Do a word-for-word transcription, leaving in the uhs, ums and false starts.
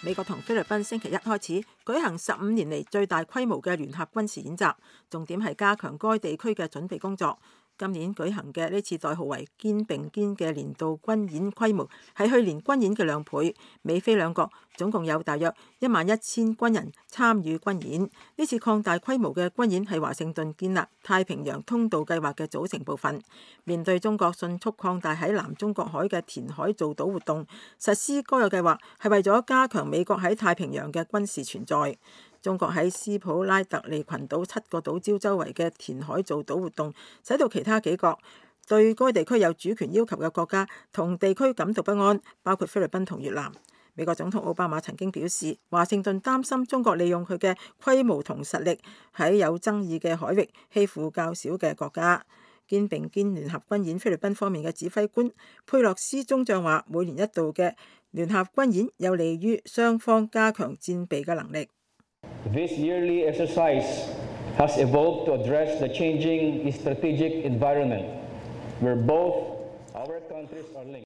美國同菲律賓星期一開始舉行十五年嚟最大規模嘅聯合軍事演習，重點係加強該地區嘅準備工作。今年舉行嘅呢次代號為肩並肩嘅年度軍演規模係去年軍演嘅兩倍。美菲兩國總共有大約一萬一千軍人參與軍演。呢次擴大規模嘅軍演係華盛頓建立太平洋通道計劃嘅組成部分。面對中國迅速擴大喺南中國海嘅填海造島活動，實施該個計劃係為咗加強美國喺太平洋嘅軍事存在。中國喺斯普拉特利群島七個島礁周圍嘅填海造島活動，使到其他幾個對該地區有主權要求嘅國家同地區感到不安，包括菲律賓同越南。美國總統奧巴馬曾經表示，華盛頓擔心中國利用佢嘅規模同實力喺有爭議嘅海域欺負較少嘅國家。肩並肩聯合軍演菲律賓方面嘅指揮官佩洛斯中將話，每年一度嘅聯合軍演有利於雙方加強戰備嘅能力。 This yearly exercise has evolved to address the changing strategic environment where both our countries are linked.